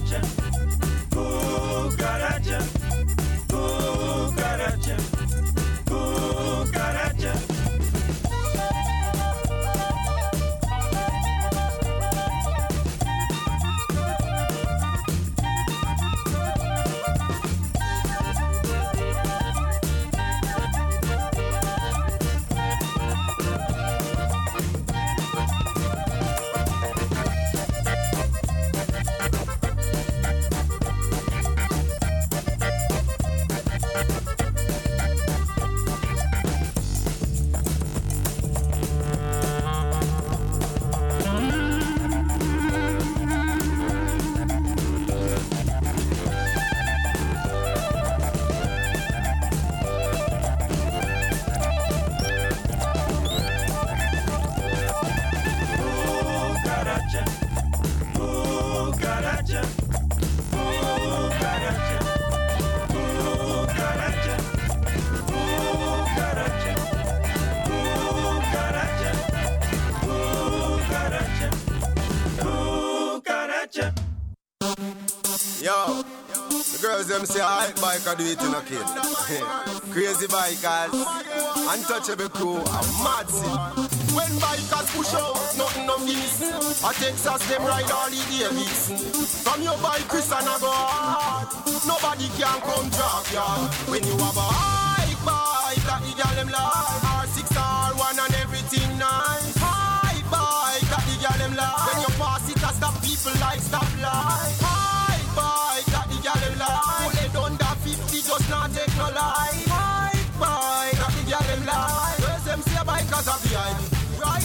Cucaracha, cucaracha, cucaracha. Yo, the girls them say I biker do it in a kid. Crazy bikers, untouchable crew, a mad scene. When bikers push out, nothing of this. A Texas them ride all the Davis. From your bike, Chris and I go hard. Nobody can come drop ya. When you have a bike, that the girl them like. R6, R1 and everything nice. Bike, that the girl them like. When you pass it, I stop people like stop light. Bike, that the girl them like. Pull it under 50, just not take no life. Bike, that the girl them like. Where's them say bikers are behind? Right?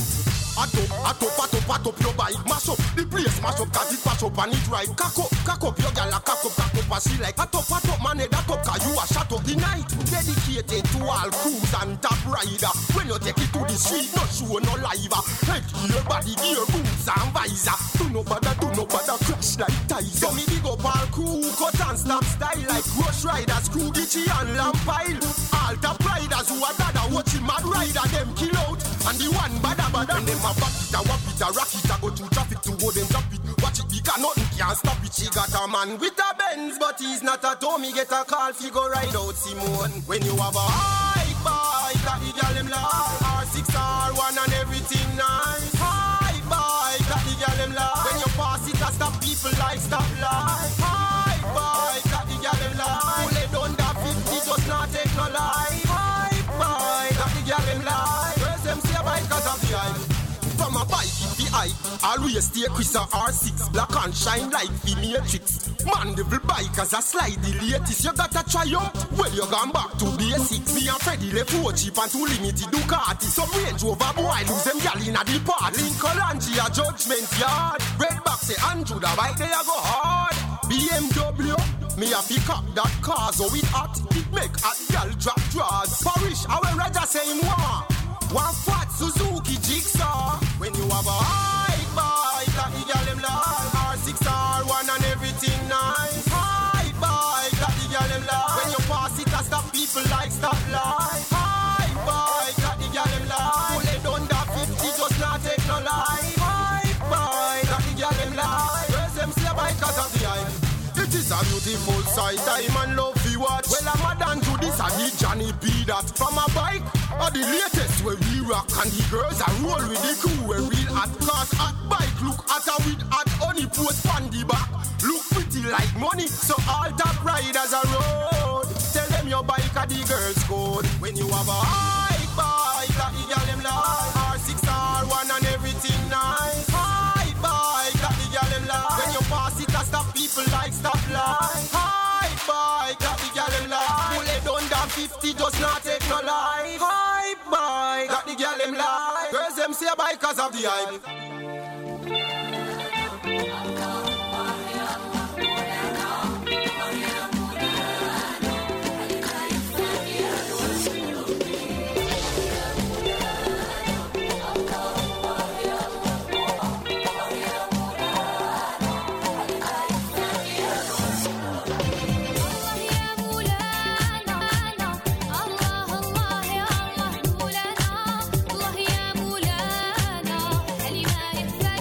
At up your bike, mash up the place, mash up, cause it mash up and it right. Cock up your gal, cock up, and she like. At up, man, that up, cause you are shut up the night. Dedicated to all crews and top rider. When you take it to the street, no show, no live. Head, your body, gear, boots and visor. Do no bother, crash like ties. So me big up all crew, cut and stop style like Rush Riders, Crew Gitchy and Lampile. All top riders who are dada watching mad rider, them kill out. And the one bada. When them a back it, a wap it, a rock it, a go through traffic to go them drop it. Watch it because nothing can stop it. She got a man with a Benz, but he's not at home. He get a call, he go ride out Simone. When you have a bike, that the girl them like. R6, R1 and everything nice. Bike, that the girl them like. When you pass it, I stop people like stop light. Bike, that the girl them like. Pull it under 50, just not take no life. Bike, that the girl them like. Where's them say bikers are behind? From a bike in the eye, always stay Chris or R6. Black and shine like the Matrix. Man, devil bikers a slide the latest. You got a Triumph, well you gone back to basics. Me and Freddy left 4 cheap and 2 limited Ducati. Some Range Rover boy lose them gal in a the part. Lincoln a Judgment Yard. Red box say Andrew the bike they a go hard. BMW, me a pick up that car so it hot. It make hot gal drop drawers. Parish, I will rather say him war. One fat Suzuki Jigsaw. When you have a bike, that the girl them like. R6, R1 and everything nice. Bike, that the girl them like. When you pass it, I stop people like stop light. Bike, that the girl them like. Pull it under 50, just not take no life. Bike, that the girl them like. Where's them say bikers are behind? It is a beautiful sight, time and love you watch. Well, I'm a done to this, I need Johnny B that. From a bike, or the latest where we rock. And the girls are roll with the crew where real hot. Cause hot bike look hotter with hot honey post on the back. Look pretty like money, so all top riders are road. Tell them your bike are the girls code. When you have a bike, that the girl them like. R6, R1 and everything nice. Bike, that the girl them like. When you pass it, I stop people like stop light. Bike, that the girl them like. Pull it under 50, just not take no life. Bike, that the girl them like. Girls them say bikers have the hype. الله يا مولانا الله يا مولانا اللي ما يخفى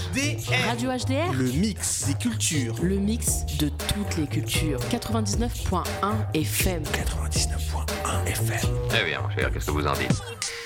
HDR. Radio HDR. Le mix des cultures. Le mix de toutes les cultures. 99.1 FM. 99.1 FM. Eh bien, mon cher, qu'est-ce que vous en dites?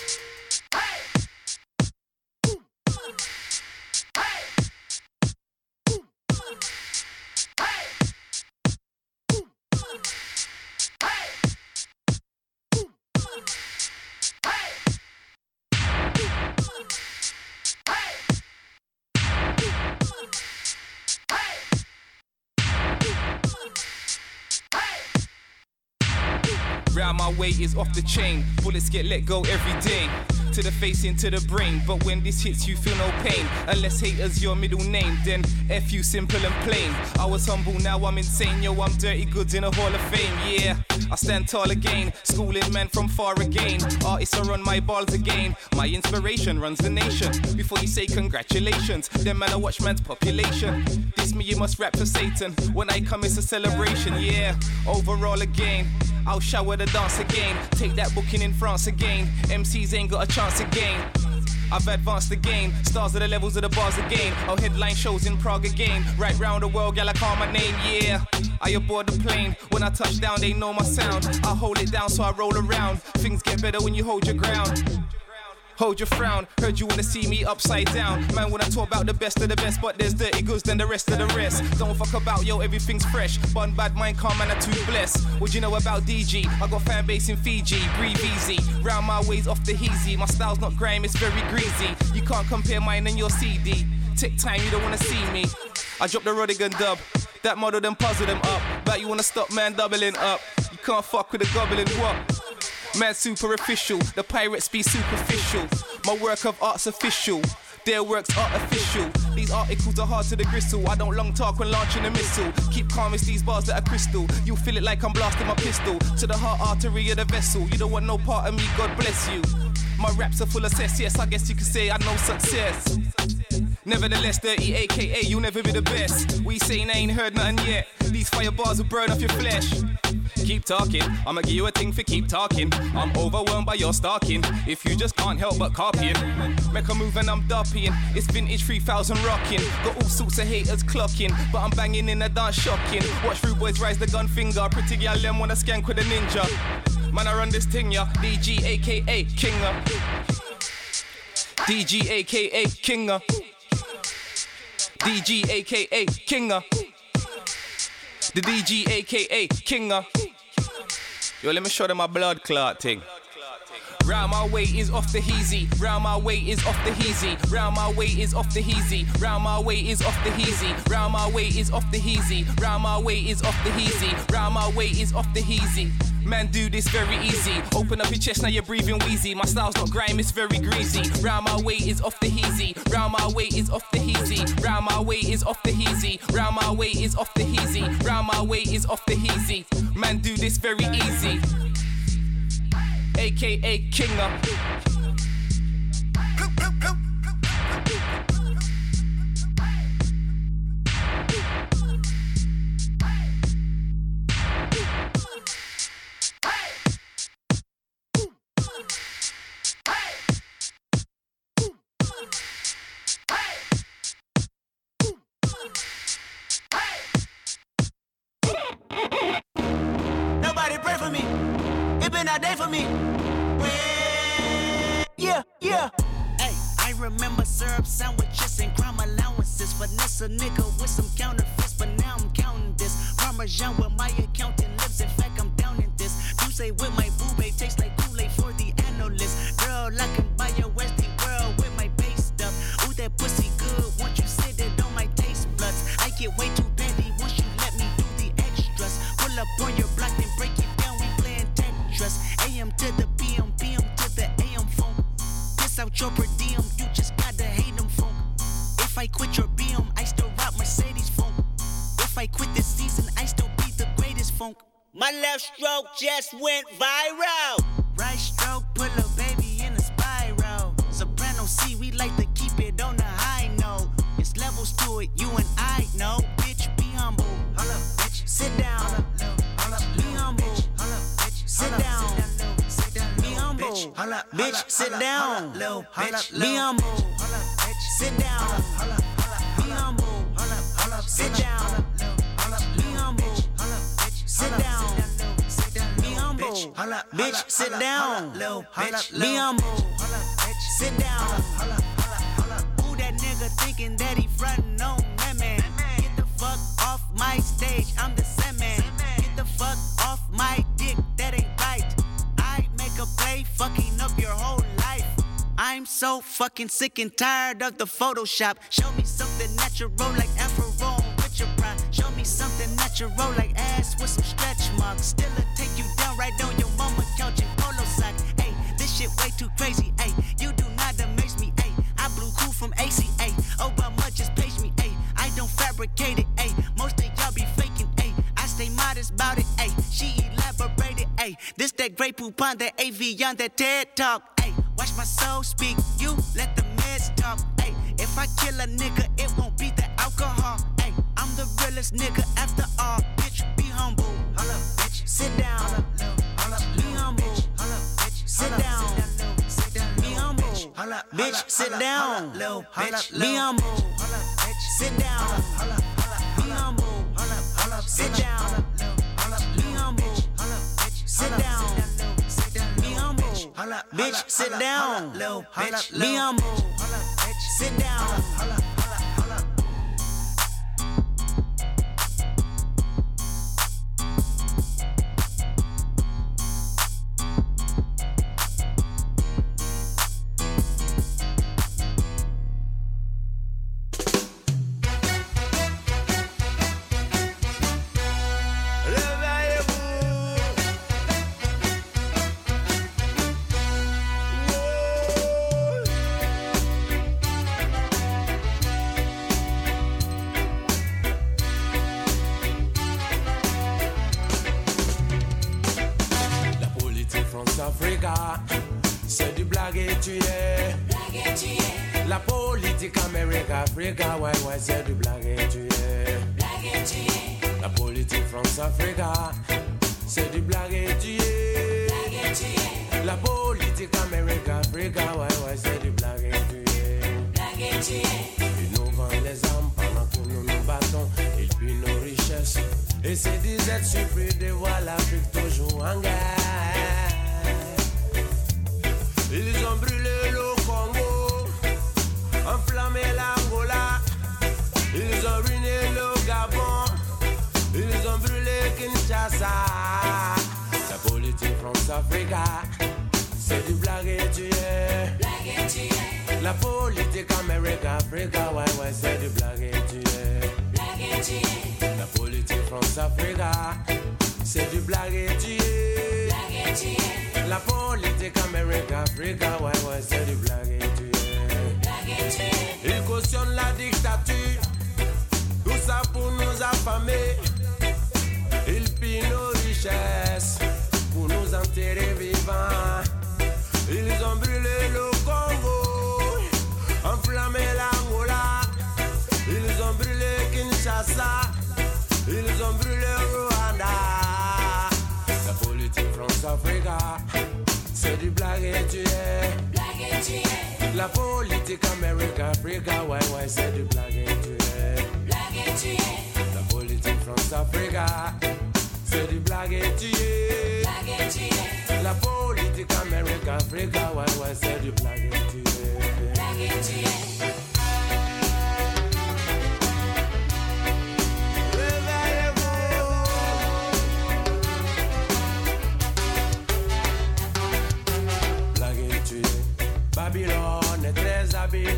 Round my way is off the chain. Bullets get let go every day. To the face, into the brain. But when this hits you feel no pain. Unless haters your middle name, then F you simple and plain. I was humble, now I'm insane. Yo, I'm dirty goods in a hall of fame. Yeah, I stand tall again. Schooling men from far again. Artists are on my balls again. My inspiration runs the nation. Before you say congratulations, then man I watch man's population. This me you must rap for Satan. When I come it's a celebration. Yeah, overall again. I'll shower the dance again. Take that booking in France again. MCs ain't got a chance again. I've advanced the game. Stars are the levels of the bars again. I'll headline shows in Prague again. Right round the world, gal, I call my name, yeah. I aboard the plane. When I touch down, they know my sound. I hold it down so I roll around. Things get better when you hold your ground. Hold your frown, heard you wanna see me upside down. Man, when I talk about the best of the best, but there's dirty goods than the rest of the rest. Don't fuck about, yo, everything's fresh. Bun, bad mind, calm, man, I'm too blessed. What you know about DG? I got fan base in Fiji, breathe easy. Round my ways off the heezy. My style's not grime, it's very greasy. You can't compare mine and your CD. Take time, you don't wanna see me. I drop the Rodigan dub. That model then puzzle them up. Bet you wanna stop, man, doubling up. You can't fuck with the gobbling what? Man super official, the pirates be superficial. My work of art's official, their work's artificial. These articles are hard to the gristle. I don't long talk when launching a missile. Keep calm, it's these bars that are crystal. You'll feel it like I'm blasting my pistol to the heart artery of the vessel. You don't want no part of me, God bless you. My raps are full of cess, yes, I guess you could say I know success. Nevertheless, dirty AKA, you'll never be the best. We saying I ain't heard nothing yet. These fire bars will burn off your flesh. Keep talking, I'ma give you a thing for keep talking. I'm overwhelmed by your stalking. If you just can't help but copying, make a move and I'm dupping. It's vintage 3000 rocking. Got all sorts of haters clocking, but I'm banging in the dance shocking. Watch rude boys rise the gun finger. Pretty girl them wanna skank with a ninja. Man, I run this thing, yeah. DG aka Kinga. DG aka Kinga. DG aka Kinga. The DG aka Kinga. Yo, let me show them my blood clot thing. Round my way is off the heezy. Round my way is off the heezy. Round my way is off the heezy. Round my way is off the heezy. Round my way is off the heezy. Round my way is off the heezy. Round my way is off the heezy. Man, do this very easy. Open up your chest, now you're breathing wheezy. My style's not grime, it's very greasy. Round my way is off the heezy. Round my way is off the heezy. Round my way is off the heezy. Round my way is off the heezy. Round my way is off the heezy. Man, do this very easy. AKA Kinga. Nobody pray for me. It been a day for me. Yeah. Hey, I remember syrup sandwiches and crime allowances. Finesse a nigga with some counterfeits, but now I'm counting this. Parmesan with my accountant lips. In fact, I'm down in this. You say with my boobay tastes like Kool-Aid for the analyst. Girl, I can buy your Westie world with my base stuff. Ooh, that pussy good. Once you sit it on my taste buds, I get way too petty once you let me do the extras. Pull up on your block and break it down. We playing Tetris. AM to the PM, PM to the AM phone. Piss out your per diem, you just gotta hate them funk. If I quit your BM, I still rock Mercedes funk. If I quit this season, I still be the greatest funk. My left stroke just went viral. Right stroke put a baby in a spiral. Soprano C, we like to keep it on the high note. It's levels to it, you and I know. Bitch, be humble. Hold up, bitch. Sit down. Hold up, be humble. Hold up, bitch. Sit down. Be humble. Bitch, sit down. Be humble. Sit down. bitch, sit down. Be humble, sit down. Who that nigga thinking that he frontin' on that man? Get the fuck off my stage, I'm the same man. Get the fuck off my dick, that ain't right. I make a play, fucking up your whole life. I'm so fucking sick and tired of the Photoshop. Show me something natural like Afro with your pride. Show me something natural like ass with some stretch marks. Still'll take you down right on your mama couch in polo sock. Hey, this shit way too crazy. Hey, you do not amaze me. Hey, I blew cool from ACA. Obama just page me. Hey, I don't fabricate it. Hey, most of y'all be faking. Hey, I stay modest about it. Hey, she elaborated. Hey, this that Grey Poupon, that AV on that TED Talk. Hey, watch my soul speak. You let the meds talk. Hey, if I kill a nigga, it won't be the alcohol. Hey, I'm the realest nigga after all. Bitch, be humble. Holla, bitch, sit down. Be humble. Sit down. Be humble. Bitch, sit down. Be humble. Sit down. Be humble. Sit down. Be humble. Sit down. Be humble. Bitch, sit down. Be humble. Sit down. Africa, c'est du blague et tu es. La politique Amérique, Africa, ouais, ouais, c'est du blague et tu es. La politique France, Africa, c'est du blague et tu es. La politique Amérique, Africa, ouais, ouais, c'est du blague et tu es. Ils nous vendent les armes pendant que nous nous battons, ils pillent nos richesses. Et ces disettes surpris de voir l'Afrique toujours en guerre. Ils ont brûlé le Congo, enflammé l'Angola. Ils ont ruiné le Gabon, ils ont brûlé Kinshasa. La politique France-Africa, c'est du blague et tu es. La politique Amérique-Africa, ouais, ouais, c'est du blague et tu es. La politique France-Africa, c'est du blague et tu es. La politique Amérique-Africa, ouais, ouais, c'est du blague et tu es. Ils cautionnent la dictature, tout ça pour nous affamer. Ils pillent nos richesses pour nous enterrer vivants. Ils ont brûlé le Congo, enflammé l'Angola. Ils ont brûlé Kinshasa, ils ont brûlé Rwanda. La politique France-Africa, c'est du blague et tu es. La politique Amérique-Africa, ouais, ouais, c'est du blague et tu es. La politique France-Africa, c'est du blague et tu es. La politique Amérique-Africa, ouais, ouais, c'est du blague et tu es. Babylone est très habile.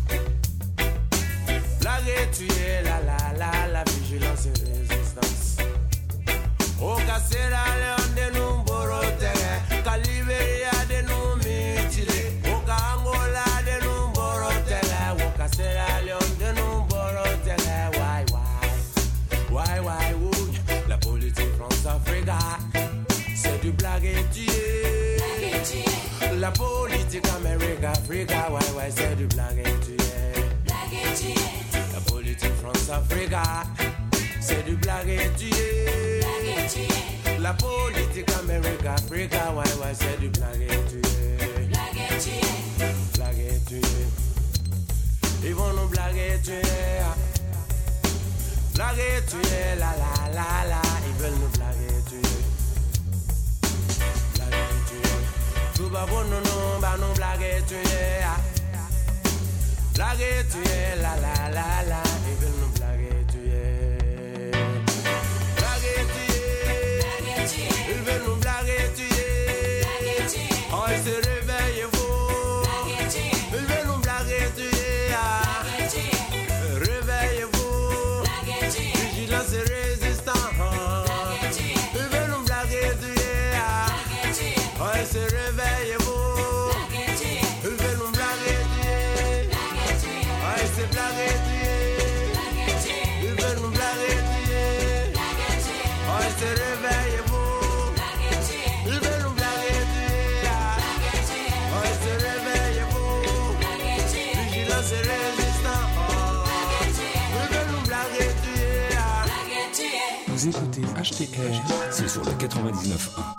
Blague et tu es la vigilance et résistance. Au Cassera, Léon de nous borotere. Caliberia de nous mutiler. Au Angola de nous borotere. Au Cassera, Léon de nous borotere. Why, would la politique France-Africa, c'est du blague et tu es. La politique Amérique-Africa, ouais, ouais, c'est du blague et tu es. La politique France-Africa, c'est du blague et tu es. La politique Amérique-Africa, ouais, ouais, c'est du blague et tu es. Blague et tu es. Ils vont nous blaguer et tu es. Blague et tu es, la. Ils veulent nous blaguer et tu es. pas pour nous, non, bah non, blague tu es. Blague tu es, la la la la. Ils veulent nous blaguer tu es. Blague tu es. Ils veulent nous blaguer tu es. Oh, ils se réveillent, vous. Ils veulent nous blaguer tu es. Réveillez-vous. Vigilance et résistance. Ils veulent nous blaguer tu es. Oh, ils se réveillez-vous. Ils veulent nous blaguer tu es. Oh, ils se blaguer tu es. Ils veulent nous blaguer tu es. Oh, ils se réveillez-vous. Ils veulent nous blaguer tu es. Oh, ils se réveillez-vous. Vigilance et résistance. Ils veulent nous blaguer tu es. Vous écoutez HTR, c'est sur le 99.1.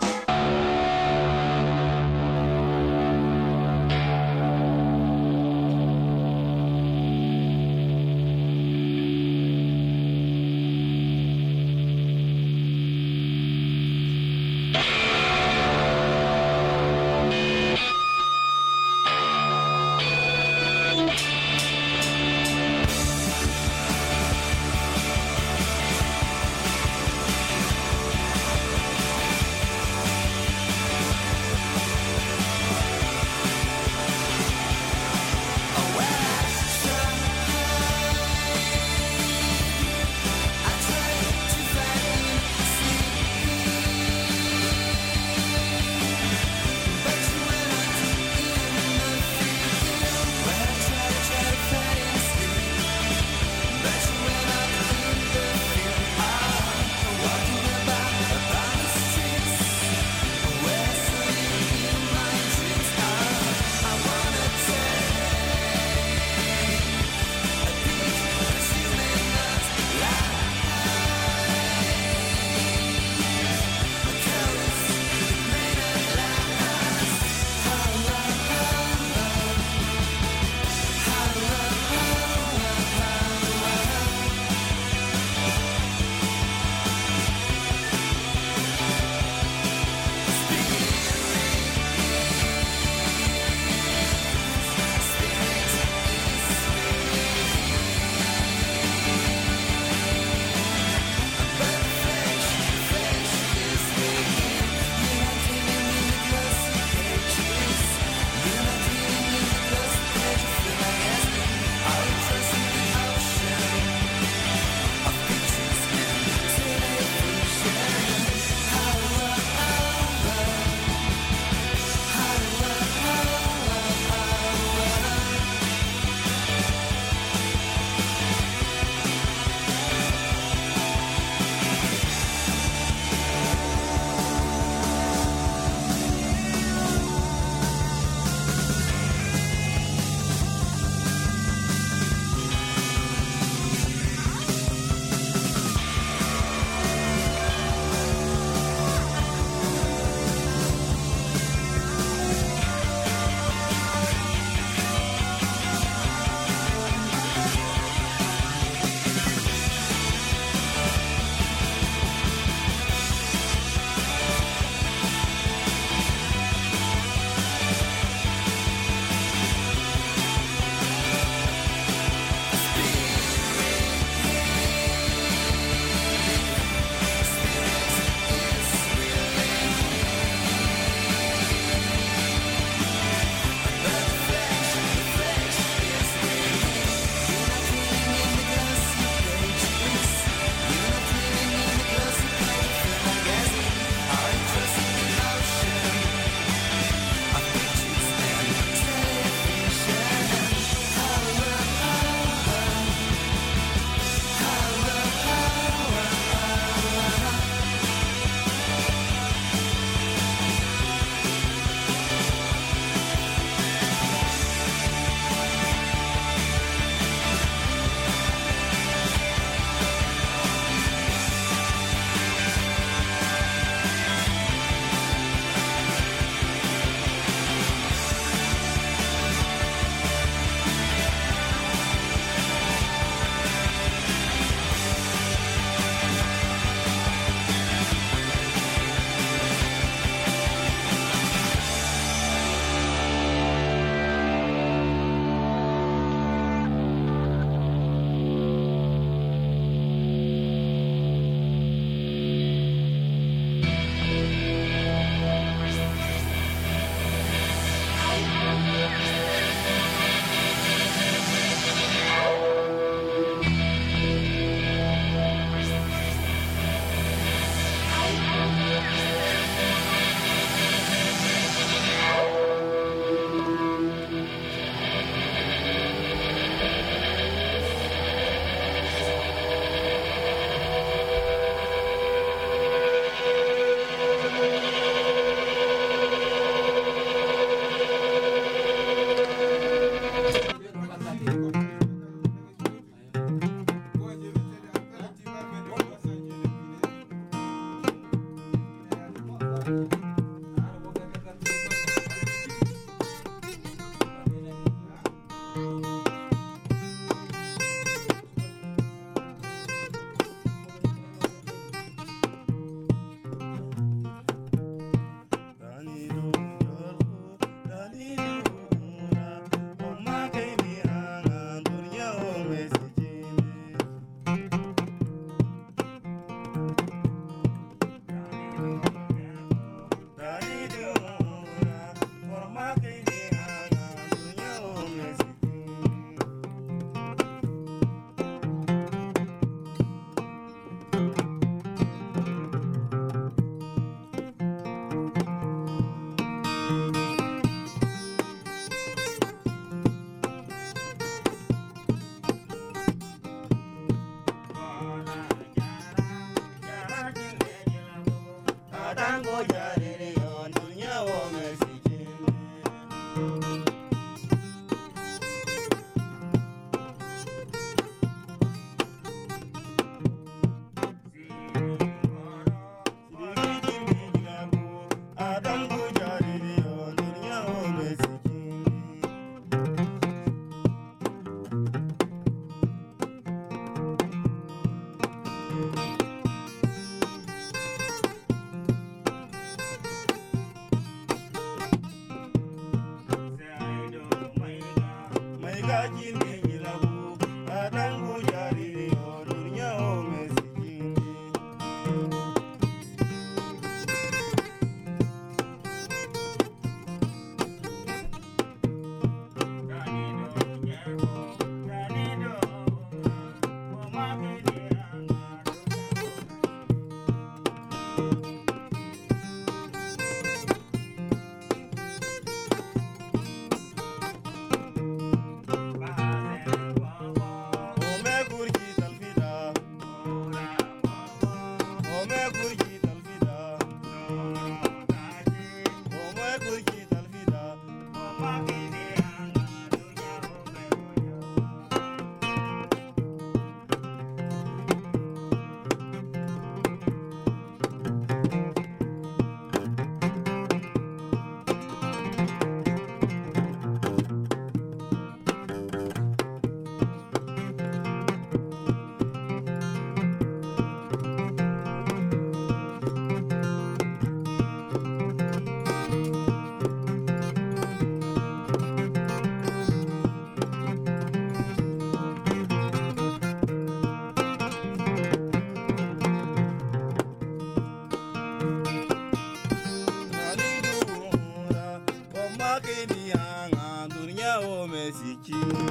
Dunia o Messi.